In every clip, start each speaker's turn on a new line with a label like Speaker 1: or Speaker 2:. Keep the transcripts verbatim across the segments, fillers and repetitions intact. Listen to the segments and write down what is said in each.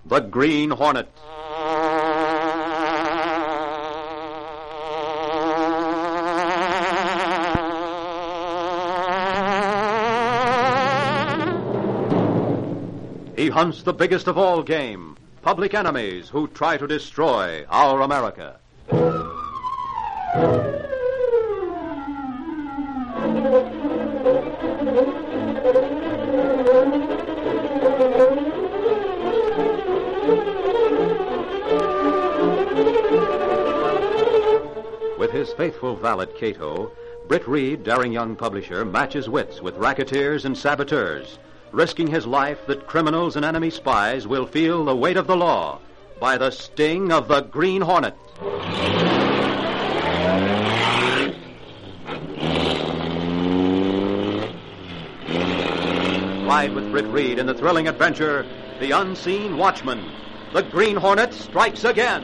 Speaker 1: the Green Hornet. He hunts the biggest of all game, public enemies who try to destroy our America. With his faithful valet, Cato, Britt Reed, daring young publisher, matches wits with racketeers and saboteurs, risking his life that criminals and enemy spies will feel the weight of the law by the sting of the Green Hornet. Ride with Britt Reed in the thrilling adventure, The Unseen Watchman. The Green Hornet strikes again.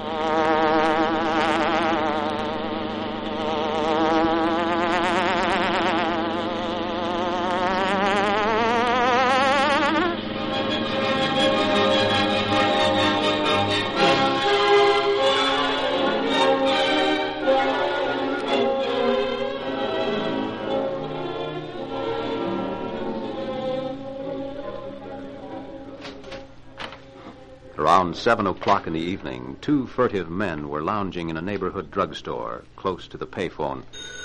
Speaker 1: Around seven o'clock in the evening, two furtive men were lounging in a neighborhood drugstore close to the payphone.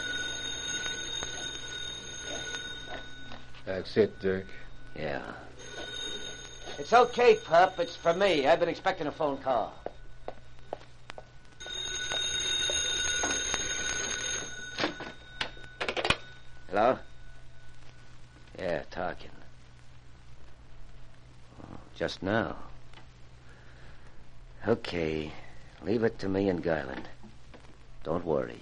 Speaker 2: That's it, Dirk.
Speaker 3: Yeah. It's okay, pup. It's for me. I've been expecting a phone call. Hello? Yeah, talking. Oh, just now. Okay, leave it to me and Garland. Don't worry.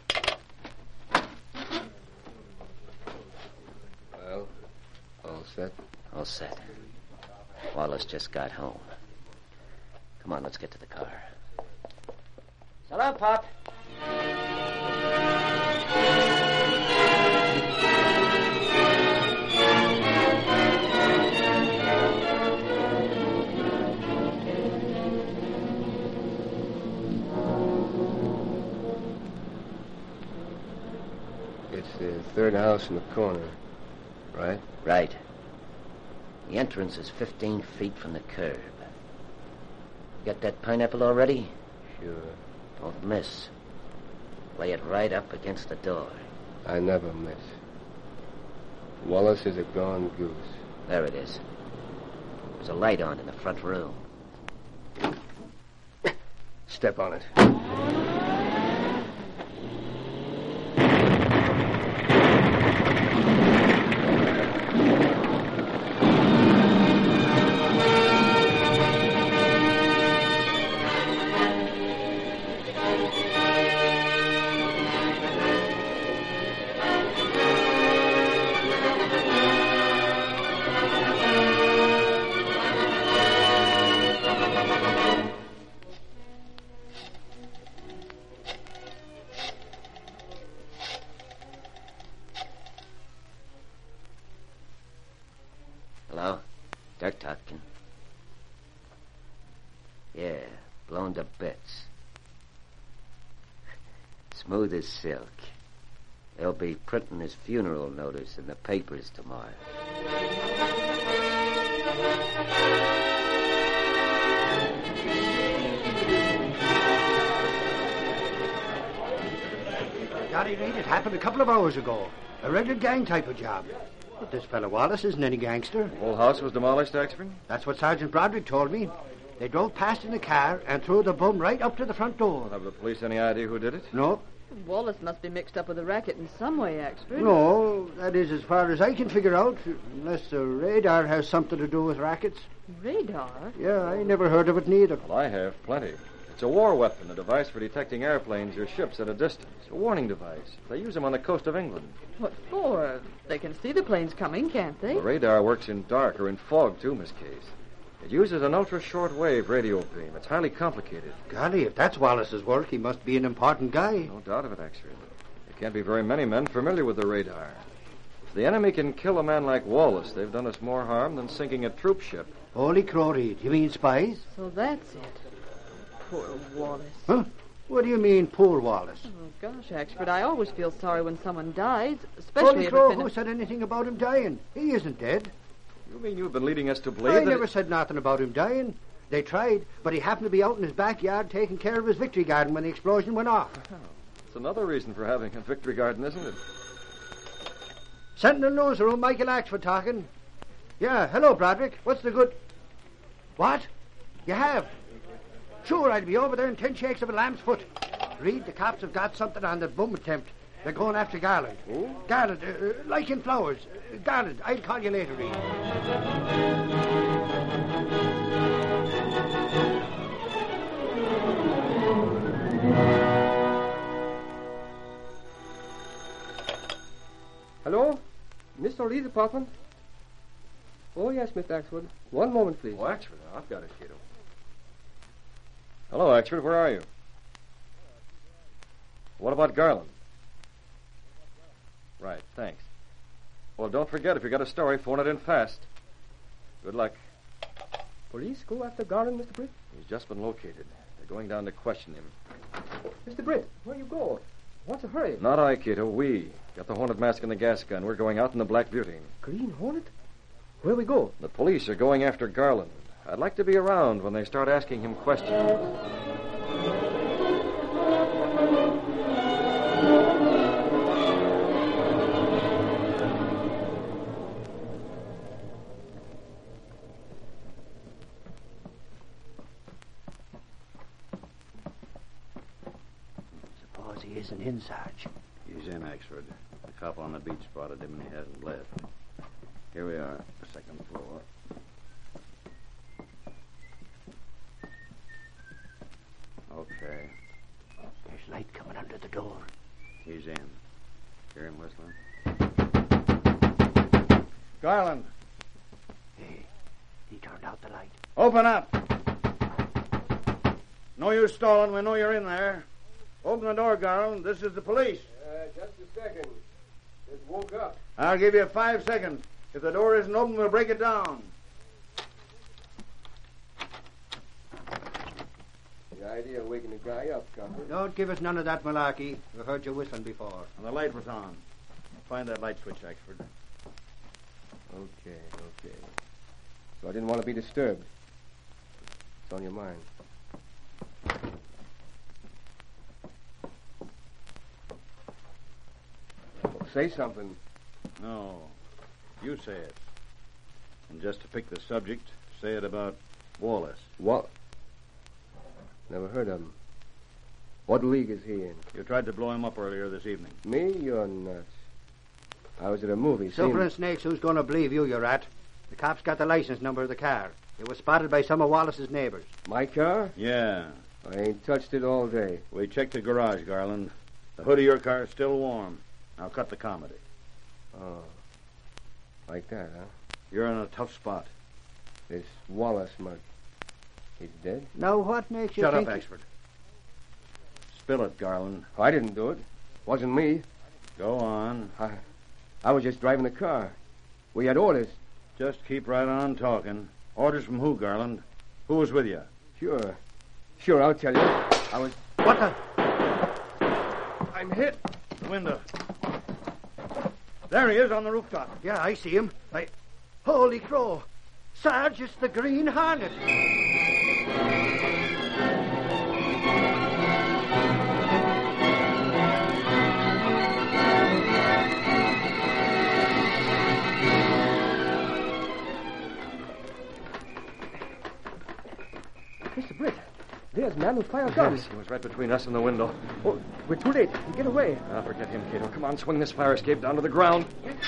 Speaker 2: Well, all set?
Speaker 3: All set. Wallace just got home. Come on, let's get to the car. So long, Pop.
Speaker 2: It's the third house from the corner, right?
Speaker 3: Right. The entrance is fifteen feet from the curb. Got that pineapple already?
Speaker 2: Sure.
Speaker 3: Don't miss. Lay it right up against the door.
Speaker 2: I never miss. Wallace is a gone goose.
Speaker 3: There it is. There's a light on in the front room.
Speaker 2: Step on it.
Speaker 3: Hello? Dirk talking. Yeah, blown to bits. Smooth as silk. They'll be printing his funeral notice in the papers tomorrow.
Speaker 4: Golly, Reed, it happened a couple of hours ago. A regular gang type of job. But this fellow Wallace isn't any gangster.
Speaker 5: The whole house was demolished, Axford?
Speaker 4: That's what Sergeant Broderick told me. They drove past in a car and threw the bum right up to the front door.
Speaker 5: Have the police any idea who did it?
Speaker 4: No.
Speaker 6: Wallace must be mixed up with the racket in some way, Axford.
Speaker 4: No, that is as far as I can figure out, unless the radar has something to do with rackets.
Speaker 6: Radar?
Speaker 4: Yeah, I never heard of it neither.
Speaker 5: Well, I have, plenty. It's a war weapon, a device for detecting airplanes or ships at a distance. A warning device. They use them on the coast of England.
Speaker 6: What for? They can see the planes coming, can't they?
Speaker 5: The radar works in dark or in fog, too, Miss Case. It uses an ultra-short wave radio beam. It's highly complicated.
Speaker 4: Golly, if that's Wallace's work, he must be an important guy.
Speaker 5: No doubt of it, Axford. There can't be very many men familiar with the radar. If the enemy can kill a man like Wallace, they've done us more harm than sinking a troop ship.
Speaker 4: Holy crow, Reed. You mean spies?
Speaker 6: So that's it. Poor Wallace.
Speaker 4: Huh? What do you mean, poor Wallace?
Speaker 6: Oh, gosh, Axford, I always feel sorry when someone dies, especially
Speaker 4: Holy
Speaker 6: if
Speaker 4: crow,
Speaker 6: it's been
Speaker 4: who
Speaker 6: a...
Speaker 4: said anything about him dying? He isn't dead.
Speaker 5: You mean you've been leading us to believe
Speaker 4: I
Speaker 5: that...
Speaker 4: never
Speaker 5: it-
Speaker 4: said nothing about him dying. They tried, but he happened to be out in his backyard taking care of his victory garden when the explosion went off.
Speaker 5: It's another reason for having a victory garden, isn't it?
Speaker 4: Sentinel newsroom, Michael Axford talking. Yeah, hello, Broderick. What's the good... What? You have? Sure, I'll be over there in ten shakes of a lamb's foot. Reed, the cops have got something on the boom attempt. They're going after Garland.
Speaker 5: Who?
Speaker 4: Garland, uh, uh, like in flowers. Uh, Garland, I'll call you later, Reed.
Speaker 2: Hello? Mister Lee's apartment? Oh, yes, Mister Axford. One moment, please.
Speaker 5: Oh, Axford, I've got it, kiddo. Hello, Axford, where are you? What about Garland? Right, thanks. Well, don't forget, if you got a story, phone it in fast. Good luck.
Speaker 2: Police go after Garland, Mister Britt?
Speaker 5: He's just been located. They're going down to question him.
Speaker 2: Mister Britt, where you go? What's the hurry?
Speaker 5: Not I, kiddo. We. Got the Hornet mask and the gas gun. We're going out in the Black Beauty.
Speaker 2: Green Hornet? Where we go?
Speaker 5: The police are going after Garland. I'd like to be around when they start asking him questions.
Speaker 4: Suppose he isn't in, Sarge.
Speaker 7: He's in, Axford. The cop on the beach spotted him and he hasn't left. Here we are, the second floor. Okay,
Speaker 4: There's light coming under the door.
Speaker 7: he's in. Hear him whistling?
Speaker 8: Garland,
Speaker 4: Hey, he turned out the light.
Speaker 8: open up. No use stalling. We know you're in there. Open the door, Garland. This is the police.
Speaker 2: Uh, just a second. Just woke up.
Speaker 8: I'll give you five seconds. If the door isn't open, we'll break it down.
Speaker 2: The idea of waking a guy up, Copper.
Speaker 4: Don't give us none of that malarkey. We've heard you whistling before.
Speaker 8: And the light was on. Find that light switch, Axford.
Speaker 2: Okay, okay. So I didn't want to be disturbed. It's on your mind. Well, say something.
Speaker 7: No, you say it. And just to pick the subject, say it about Wallace.
Speaker 2: What? Never heard of him. What league is he in?
Speaker 7: You tried to blow him up earlier this evening.
Speaker 2: Me? You're nuts. I was at a movie.
Speaker 4: Silver
Speaker 2: seen-
Speaker 4: and Snakes, who's going to believe you, you rat? The cops got the license number of the car. It was spotted by some of Wallace's neighbors.
Speaker 2: My car?
Speaker 7: Yeah,
Speaker 2: I ain't touched it all day.
Speaker 7: we checked the garage, Garland. The hood of your car is still warm. Now cut the comedy.
Speaker 2: Oh. Like that, huh?
Speaker 7: You're in a tough spot.
Speaker 2: This Wallace mug. He's dead?
Speaker 4: Now, what makes you
Speaker 7: Shut
Speaker 4: think...
Speaker 7: up, Axford. Spill it, Garland.
Speaker 2: I didn't do it. Wasn't me.
Speaker 7: Go on.
Speaker 2: I, I was just driving the car. We had orders.
Speaker 7: Just keep right on talking. Orders from who, Garland? Who was with you?
Speaker 2: Sure. Sure, I'll tell you. I was...
Speaker 4: What the...
Speaker 2: I'm hit.
Speaker 8: The window. There he is on the rooftop.
Speaker 4: Yeah, I see him. I... Holy crow. Sarge, it's the Green Hornet.
Speaker 2: Mister Britt, there's a man with fire guns.
Speaker 5: Yes, he was right between us and the window.
Speaker 2: Oh, we're too late. Get away.
Speaker 5: Now forget him, kiddo. Come on, swing this fire escape down to the ground.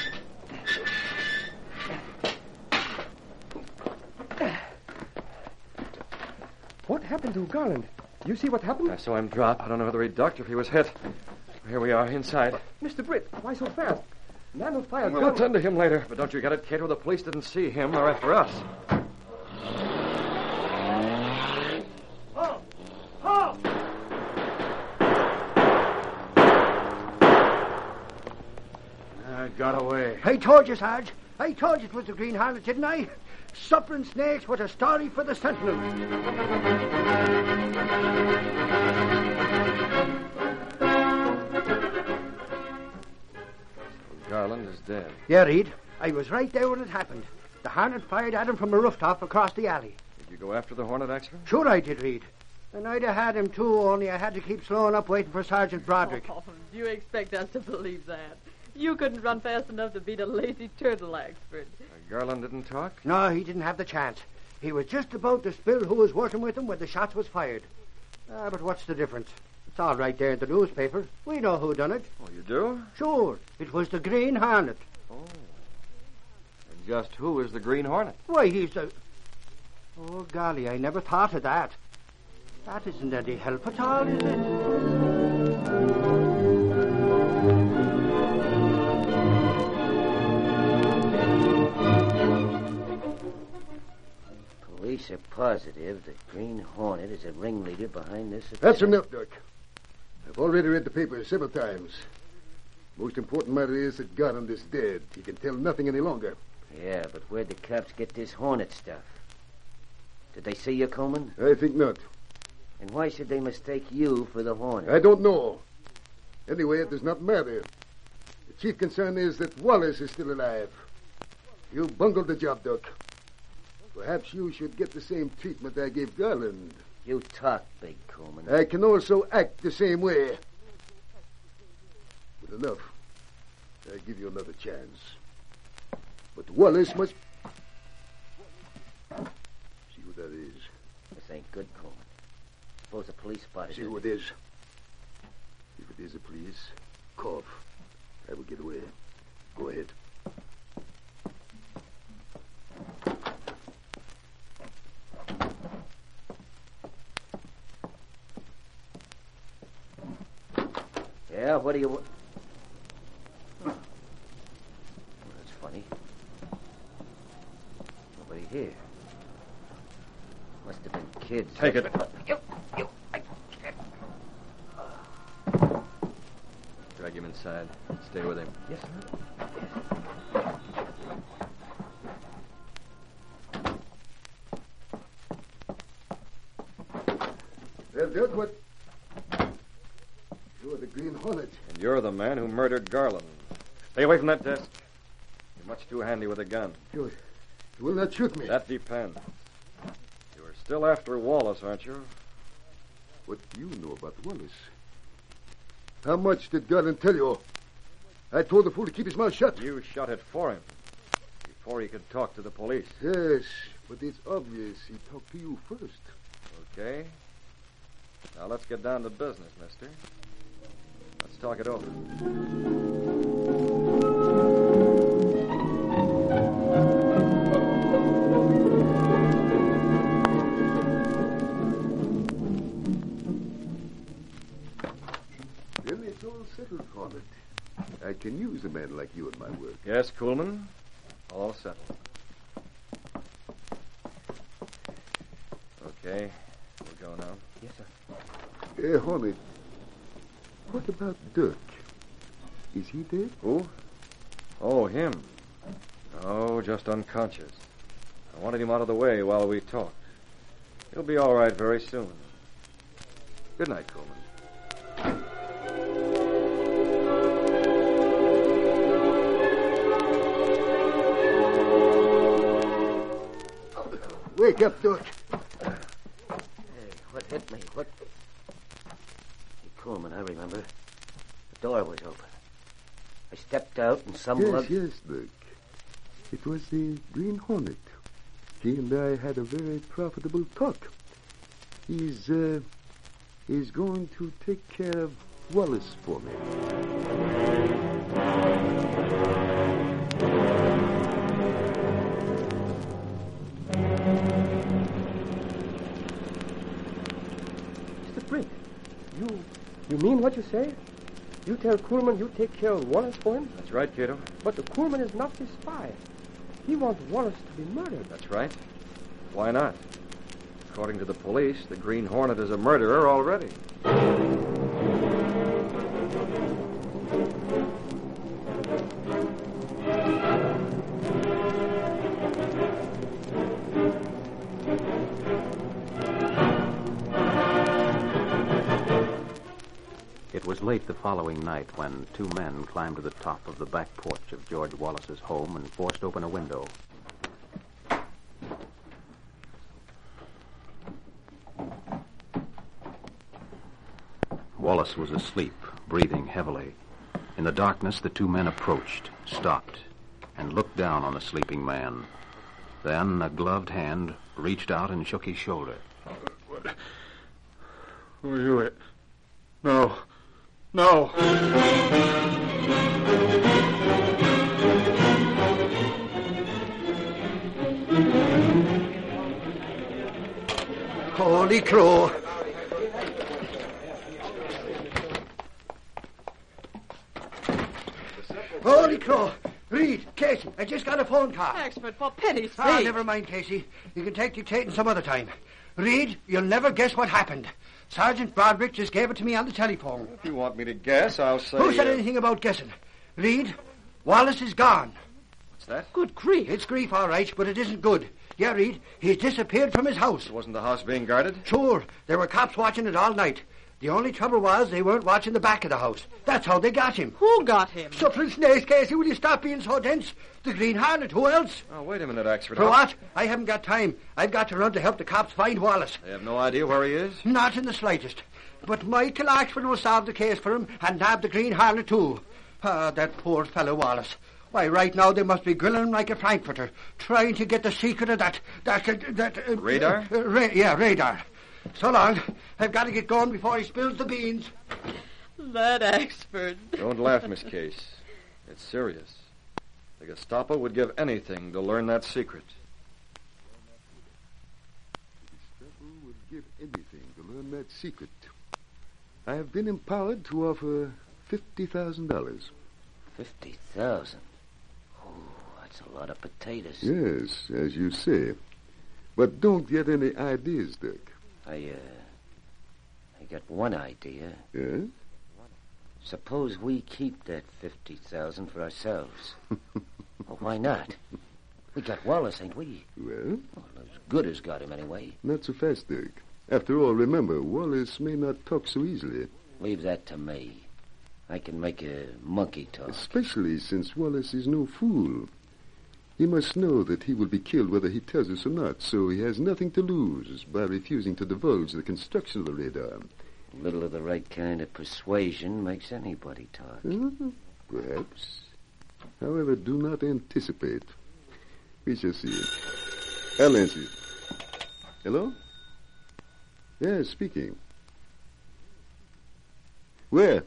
Speaker 2: What happened to Garland? You see what happened?
Speaker 5: I saw him drop. I don't know whether he ducked or if he was hit. Here we are, inside.
Speaker 2: Mister Britt, why so fast? Man with fire
Speaker 5: We'll
Speaker 2: guns.
Speaker 5: attend to him later. But don't you get it, Cato? The police didn't see him. They're after us.
Speaker 8: Halt! Halt!
Speaker 7: Uh,
Speaker 5: got away.
Speaker 4: I told you, Sarge. I told you it was the Green Hornet, didn't I? Suffering snakes, what a story for the Sentinel.
Speaker 5: Garland is dead.
Speaker 4: Yeah, Reed. I was right there when it happened. The Hornet fired at him from a rooftop across the alley.
Speaker 5: Did you go after the Hornet, Axel?
Speaker 4: Sure I did, Reed. And I'd have had him, too, only I had to keep slowing up waiting for Sergeant Broderick.
Speaker 6: Oh, do you expect us to believe that? You couldn't run fast enough to beat a lazy turtle, Axford.
Speaker 5: Uh, Garland didn't talk?
Speaker 4: No, he didn't have the chance. He was just about to spill who was working with him when the shots was fired. Ah, but what's the difference? It's all right there in the newspaper. We know who done it.
Speaker 5: Oh, you do?
Speaker 4: Sure. It was the Green Hornet.
Speaker 5: Oh. And just who is the Green Hornet?
Speaker 4: Why, he's a... Oh, golly, I never thought of that. That isn't any help at all, is it?
Speaker 3: Police are positive that Green Hornet is a ringleader behind this attack.
Speaker 9: That's enough, Doc. I've already read the papers several times. Most important matter is that Garland is dead. He can tell nothing any longer.
Speaker 3: Yeah, but where'd the cops get this Hornet stuff? Did they see you, Coleman?
Speaker 9: I think not.
Speaker 3: And why should they mistake you for the Hornet?
Speaker 9: I don't know. Anyway, it does not matter. The chief concern is that Wallace is still alive. You bungled the job, Doc. Perhaps you should get the same treatment I gave Garland.
Speaker 3: You talk big, Coleman.
Speaker 9: I can also act the same way. Good enough. I give you another chance. But Wallace must... See who that is.
Speaker 3: This ain't good, Coleman. Suppose the police spotted
Speaker 9: See
Speaker 3: it.
Speaker 9: who it is. If it is the police, cough. I will get away. Go ahead.
Speaker 3: Yeah, what do you want? Oh, that's funny. Nobody here. Must have been kids.
Speaker 5: Take it.
Speaker 3: You, you, I can't.
Speaker 5: Drag him inside. Stay with him.
Speaker 3: Yes, sir.
Speaker 9: Well, Doc, what... You're the Green Hornet.
Speaker 5: And you're the man who murdered Garland. Stay away from that desk. You're much too handy with a gun.
Speaker 9: You, you will not shoot me.
Speaker 5: That depends. You are still after Wallace, aren't you?
Speaker 9: What do you know about Wallace? How much did Garland tell you? I told the fool to keep his mouth shut.
Speaker 5: You shot it for him. Before he could talk to the police.
Speaker 9: Yes, but it's obvious he talked to you first.
Speaker 5: Okay. Now let's get down to business, mister. Let's talk it over.
Speaker 9: Then it's all settled, Hornet. I can use a man like you in my work.
Speaker 5: Yes, Coolman. All settled. Okay. We'll go now.
Speaker 3: Yes, sir.
Speaker 9: Hey, Hornet, what about Dirk? Is he dead?
Speaker 5: Who? Oh, him. Oh, just unconscious. I wanted him out of the way while we talked. He'll be all right very soon. Good night, Coleman.
Speaker 9: Wake up, Dirk.
Speaker 3: Hey, what hit me? What? Hey, Coleman, I remember. The door was open. I stepped out and some
Speaker 9: Yes,
Speaker 3: lug...
Speaker 9: yes, Dirk. It was the Green Hornet. He and I had a very profitable talk. He's, uh, he's going to take care of Wallace for me.
Speaker 2: Mister Brick, you, you mean what you say? You tell Kuhlman you take care of Wallace for him?
Speaker 5: That's right, Cato.
Speaker 2: But the Kuhlman is not his spy. He wants Wallace to be murdered.
Speaker 5: That's right. Why not? According to the police, the Green Hornet is a murderer already.
Speaker 1: was late the following night when two men climbed to the top of the back porch of George Wallace's home and forced open a window. Wallace was asleep, breathing heavily. In the darkness, the two men approached, stopped, and looked down on the sleeping man. Then a gloved hand reached out and shook his shoulder.
Speaker 10: What? Who are you? No. No.
Speaker 4: Holy crow. Holy crow. Reed, Casey, I just got a phone call.
Speaker 6: Expert, for pity's sake.
Speaker 4: Ah, never mind, Casey. You can take dictating some other time. Reed, you'll never guess what happened. Sergeant Broderick just gave it to me on the telephone.
Speaker 5: If you want me to guess, I'll say...
Speaker 4: Who said
Speaker 5: uh,
Speaker 4: anything about guessing? Reed, Wallace is gone.
Speaker 5: What's that?
Speaker 6: Good grief.
Speaker 4: It's grief, all right, but it isn't good. Yeah, Reed, he's disappeared from his house.
Speaker 5: Wasn't the house being guarded?
Speaker 4: Sure. There were cops watching it all night. The only trouble was they weren't watching the back of the house. That's how they got him.
Speaker 6: Who got him?
Speaker 4: Suffering snakes, Casey, will you stop being so dense? The Green Harlot, who else?
Speaker 5: Oh, wait a minute, Axford.
Speaker 4: For
Speaker 5: How-
Speaker 4: what? I haven't got time. I've got to run to help the cops find Wallace.
Speaker 5: They have no idea where he is?
Speaker 4: Not in the slightest. But Michael Axford will solve the case for him and nab the Green Harlot, too. Ah, that poor fellow Wallace. Why, right now they must be grilling him like a Frankfurter, trying to get the secret of that... that... Uh, that uh,
Speaker 5: Radar?
Speaker 4: Uh, ra- yeah, radar. So long. I've got to get going before he spills the beans.
Speaker 6: That Axford.
Speaker 5: Don't laugh, Miss Case. It's serious. The Gestapo would give anything to learn that secret.
Speaker 9: The Gestapo would give anything to learn that secret. I have been empowered to offer fifty thousand dollars.
Speaker 3: Fifty thousand? Oh, that's a lot of potatoes.
Speaker 9: Yes, as you say. But don't get any ideas, Dirk.
Speaker 3: I, uh... I got one idea.
Speaker 9: Yes?
Speaker 3: Suppose we keep that fifty thousand for ourselves. Well, why not? We got Wallace, ain't we?
Speaker 9: Well?
Speaker 3: Well, as good as got him, anyway.
Speaker 9: Not so fast, Dirk. After all, remember, Wallace may not talk so easily.
Speaker 3: Leave that to me. I can make a monkey talk.
Speaker 9: Especially since Wallace is no fool. He must know that he will be killed whether he tells us or not, so he has nothing to lose by refusing to divulge the construction of the radar.
Speaker 3: A little of the right kind of persuasion makes anybody talk.
Speaker 9: Uh, perhaps. However, do not anticipate. We shall see. I'll answer you. Hello? Yes, speaking. Where?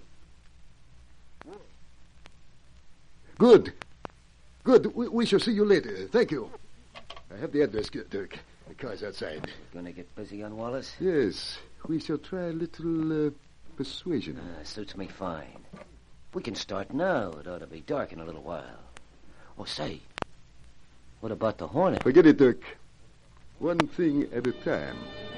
Speaker 9: Good. Good. We, we shall see you later. Thank you. I have the address, Dirk. The car's outside.
Speaker 3: Gonna get busy on Wallace?
Speaker 9: Yes. We shall try a little uh, persuasion.
Speaker 3: Uh, suits me fine. We can start now. It ought to be dark in a little while. Oh, say, what about the Hornet?
Speaker 9: Forget it, Dirk. One thing at a time.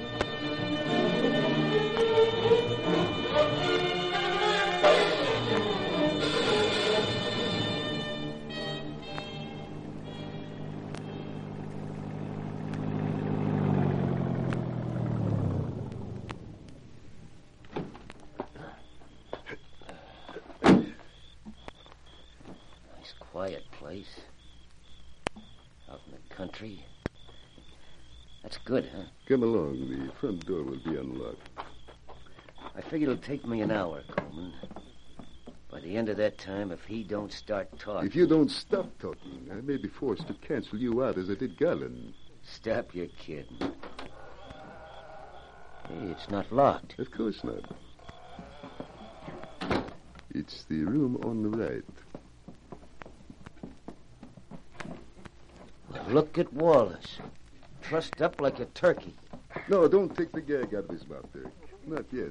Speaker 3: Quiet place. Out in the country. That's good, huh?
Speaker 9: Come along. The front door will be unlocked.
Speaker 3: I figure it'll take me an hour, Coleman. By the end of that time, if he don't start talking...
Speaker 9: If you don't stop talking, I may be forced to cancel you out as I did Garland.
Speaker 3: Stop your kidding. Hey, it's not locked.
Speaker 9: Of course not. It's the room on the right.
Speaker 3: Look at Wallace. Trussed up like a turkey.
Speaker 9: No, don't take the gag out of his mouth, Dirk. Not yet.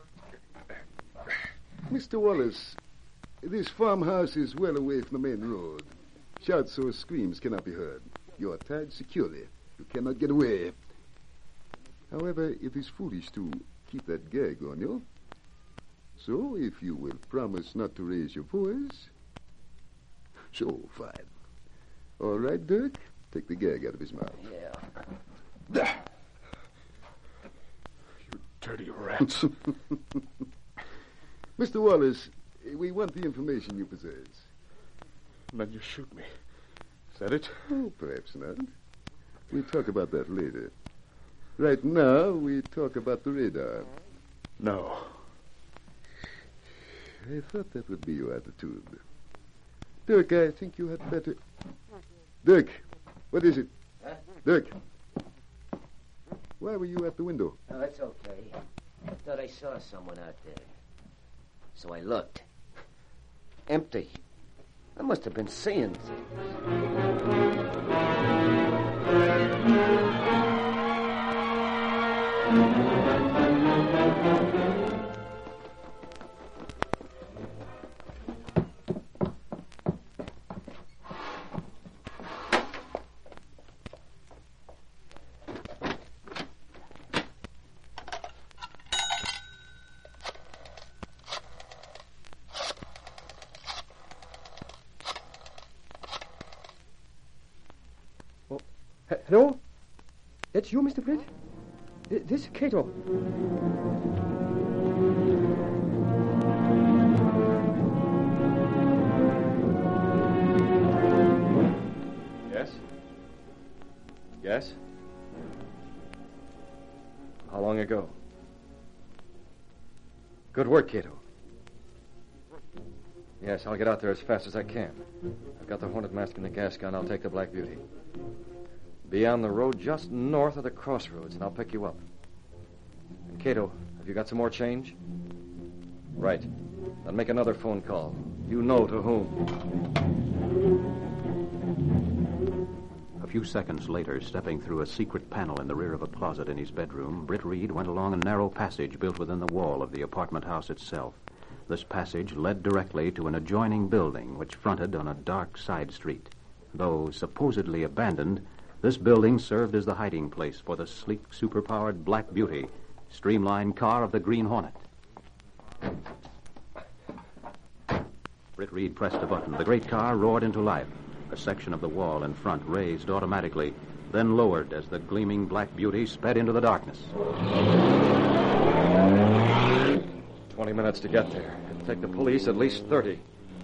Speaker 9: Mister Wallace, this farmhouse is well away from the main road. Shouts or screams cannot be heard. You are tied securely. You cannot get away. However, it is foolish to keep that gag on you. So, if you will promise not to raise your voice... So, fine. All right, Dirk? Take the gag out of his mouth.
Speaker 3: Yeah.
Speaker 10: You dirty rats.
Speaker 9: Mister Wallace, we want the information you possess.
Speaker 10: Then you shoot me. Is that it?
Speaker 9: Oh, perhaps not. We'll talk about that later. Right now, we talk about the radar.
Speaker 10: No.
Speaker 9: I thought that would be your attitude. Dirk, I think you had better... Dirk, what is it?
Speaker 3: Huh?
Speaker 9: Dirk. Why were you at the window?
Speaker 3: Oh, that's okay. I thought I saw someone out there. So I looked. Empty. I must have been seeing things.
Speaker 2: Hello? That's you, Mister Britt? Th- This is Cato.
Speaker 5: Yes? Yes? How long ago? Good work, Cato. Yes, I'll get out there as fast as I can. I've got the Hornet mask and the gas gun. I'll take the Black Beauty. Be on the road just north of the crossroads, and I'll pick you up. And Cato, have you got some more change? Right. Then make another phone call. You know to whom.
Speaker 1: A few seconds later, stepping through a secret panel in the rear of a closet in his bedroom, Britt Reed went along a narrow passage built within the wall of the apartment house itself. This passage led directly to an adjoining building which fronted on a dark side street. Though supposedly abandoned, this building served as the hiding place for the sleek, superpowered Black Beauty, streamlined car of the Green Hornet. Britt Reed pressed a button. The great car roared into life. A section of the wall in front raised automatically, then lowered as the gleaming Black Beauty sped into the darkness.
Speaker 5: Twenty minutes to get there. It'll take the police at least thirty.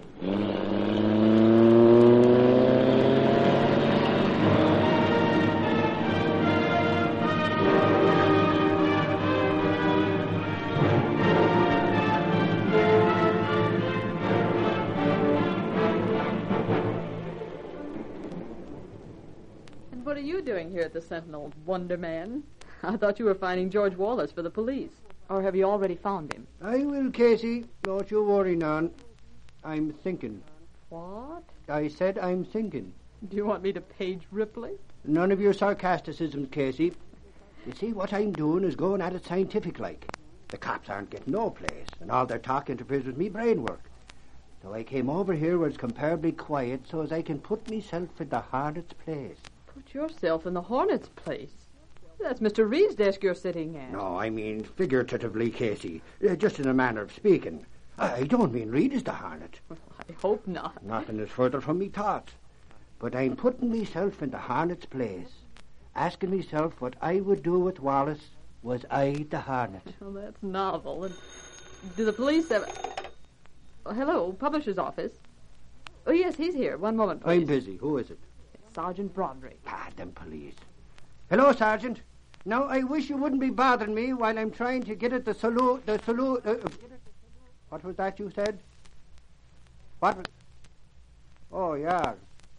Speaker 6: What are you doing here at the Sentinel, Wonder Man? I thought you were finding George Wallace for the police. Or have you already found him?
Speaker 4: I will, Casey. Don't you worry none. I'm thinking.
Speaker 6: What?
Speaker 4: I said I'm thinking.
Speaker 6: Do you want me to page Ripley?
Speaker 4: None of your sarcasticisms, Casey. You see, what I'm doing is going at it scientific-like. The cops aren't getting no place, and all their talk interferes with me brain work. So I came over here where it's comparably quiet so as I can put myself in the Hornet's place.
Speaker 6: Put yourself in the Hornet's place? That's Mister Reed's desk you're sitting at.
Speaker 4: No, I mean figuratively, Casey. Uh, just in a manner of speaking. I don't mean Reed is the Hornet.
Speaker 6: Well, I hope not.
Speaker 4: Nothing is further from me thoughts. But I'm putting myself in the Hornet's place, asking myself what I would do with Wallace was I the Hornet.
Speaker 6: Well, that's novel. And do the police have... Oh, hello, publisher's office. Oh, yes, he's here. One moment, please.
Speaker 4: I'm busy. Who is it?
Speaker 6: It's Sergeant Broderick.
Speaker 4: Ah, them police. Hello, Sergeant. Now, I wish you wouldn't be bothering me while I'm trying to get at the salute... The salute... Uh, what was that you said? What was... Oh, yeah.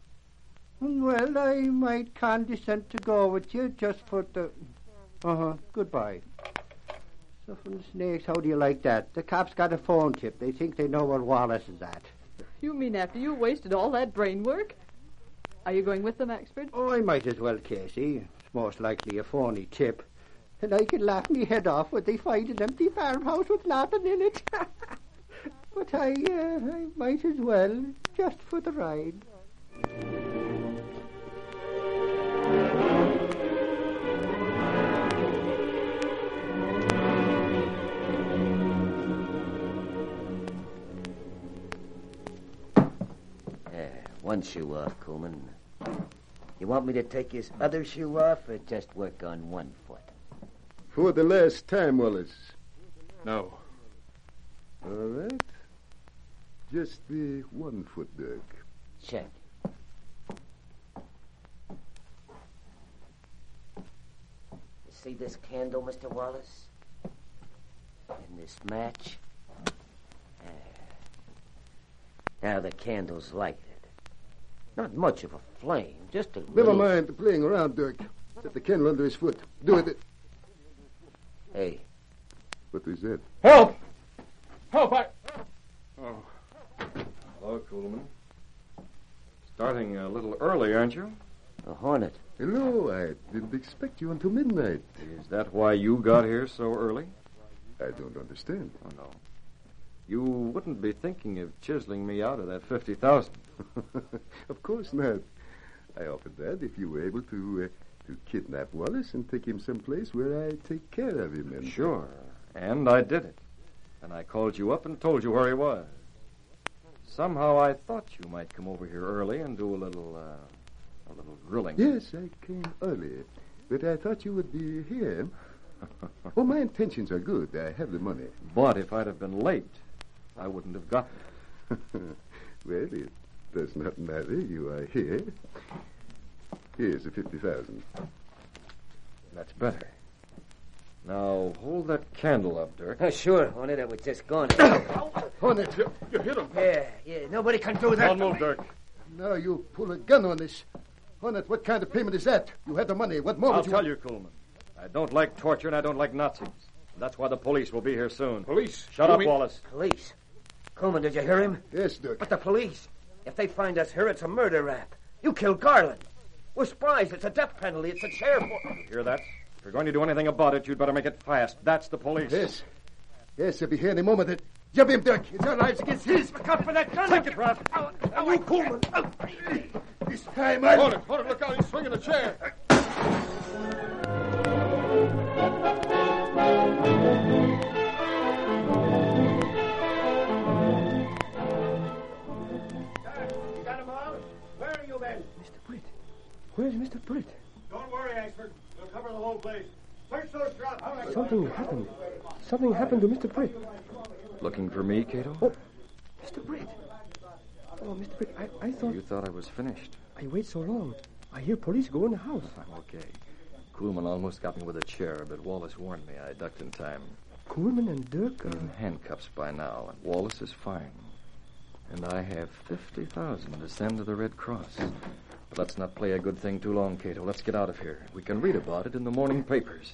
Speaker 4: Well, I might condescend to go with you just for the... Uh-huh. Goodbye. Suffering snakes, how do you like that? The cops got a phone tip. They think they know where Wallace is at.
Speaker 6: You mean after you wasted all that brain work? Are you going with them, Axford?
Speaker 4: Oh, I might as well, Casey. It's most likely a phony tip. And I can laugh me head off when they find an empty farmhouse with nothing in it. But I, uh, I might as well, just for the ride.
Speaker 3: One shoe off, Coolman. You want me to take his other shoe off or just work on one foot?
Speaker 9: For the last time, Wallace.
Speaker 10: No.
Speaker 9: All right. Just the one foot, Dirk.
Speaker 3: Check. You see this candle, Mister Wallace? And this match? Ah. Now the candle's lighted. Not much of a flame, just a
Speaker 9: Never
Speaker 3: little...
Speaker 9: mind the playing around, Dirk. Set the candle under his foot. Do it.
Speaker 3: Hey.
Speaker 9: What is that?
Speaker 10: Help! Help! I... Oh.
Speaker 5: Hello, Coolman. Starting a little early, aren't you?
Speaker 3: A hornet.
Speaker 9: Hello. I didn't expect you until midnight.
Speaker 5: Is that why you got here so early?
Speaker 9: I don't understand.
Speaker 5: Oh, no. You wouldn't be thinking of chiseling me out of that fifty thousand.
Speaker 9: Of course not. I offered that if you were able to uh, to kidnap Wallace and take him someplace where I take care of him. And
Speaker 5: Sure. And I did it. And I called you up and told you where he was. Somehow I thought you might come over here early and do a little, uh, a little grilling.
Speaker 9: Yes, I came early, but I thought you would be here. Oh, my intentions are good. I have the money.
Speaker 5: But if I'd have been late, I wouldn't have gotten it.
Speaker 9: Well, it does not matter. You are here. Here's the fifty thousand.
Speaker 5: That's better. Now, hold that candle up, Dirk.
Speaker 3: Oh, sure, Hornet. I was just going.
Speaker 9: Hornet.
Speaker 10: You, you hit him.
Speaker 3: Yeah, yeah. Nobody can do that.
Speaker 10: Don't move, Dirk.
Speaker 9: Now you pull a gun on this. Hornet, what kind of payment is that? You have the money. What more
Speaker 5: I'll
Speaker 9: would you...
Speaker 5: tell you, Coolman. I don't like torture and I don't like Nazis. That's why the police will be here soon.
Speaker 10: Police?
Speaker 5: Shut
Speaker 10: You
Speaker 5: up,
Speaker 10: mean-
Speaker 5: Wallace.
Speaker 3: Police. Coleman, did you hear him?
Speaker 9: Yes, Dirk.
Speaker 3: But the police. If they find us here, it's a murder rap. You killed Garland. We're spies. It's a death penalty. It's a sheriff.
Speaker 5: You hear that? If you're going to do anything about it, you'd better make it fast. That's the police.
Speaker 9: Yes. Yes, he'll be here any moment. That... Jump him, Dirk. It's our lives against his.
Speaker 3: Look out for that gun.
Speaker 5: Take it, Rat.
Speaker 3: Oh, oh, you Coleman. Oh.
Speaker 9: This time I...
Speaker 10: Hold it, hold it. Look out. He's swinging a chair.
Speaker 4: You got them all? Where are you men?
Speaker 2: Mister Britt. Where's Mister Britt?
Speaker 8: Don't worry, Ashford. We'll cover the whole place. Search those drops.
Speaker 2: Something happened. Something happened to Mister Britt.
Speaker 5: Looking for me, Cato?
Speaker 2: Oh, Mister Britt. Oh, Mister Britt, I, I thought...
Speaker 5: You thought I was finished.
Speaker 2: I wait so long. I hear police go in the house.
Speaker 5: I'm okay. Coolman almost got me with a chair, but Wallace warned me. I ducked in time.
Speaker 2: Coolman and Dirk... Uh...
Speaker 5: In handcuffs by now, and Wallace is fine. And I have fifty thousand to send to the Red Cross. But let's not play a good thing too long, Cato. Let's get out of here. We can read about it in the morning papers.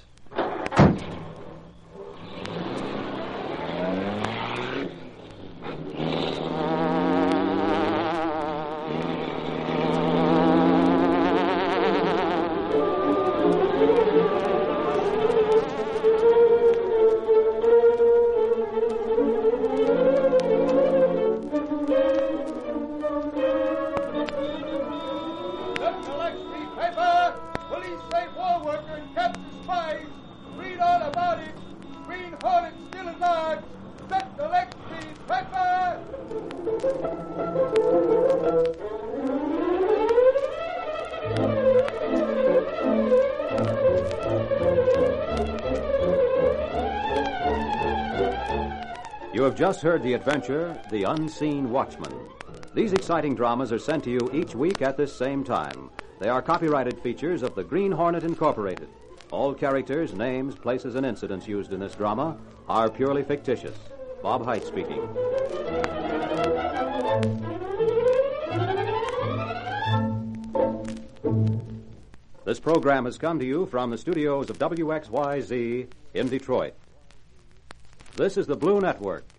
Speaker 1: You have just heard the adventure, The Unseen Watchman. These exciting dramas are sent to you each week at this same time. They are copyrighted features of the Green Hornet Incorporated. All characters, names, places, and incidents used in this drama are purely fictitious. Bob Height speaking. This program has come to you from the studios of W X Y Z in Detroit. This is the Blue Network,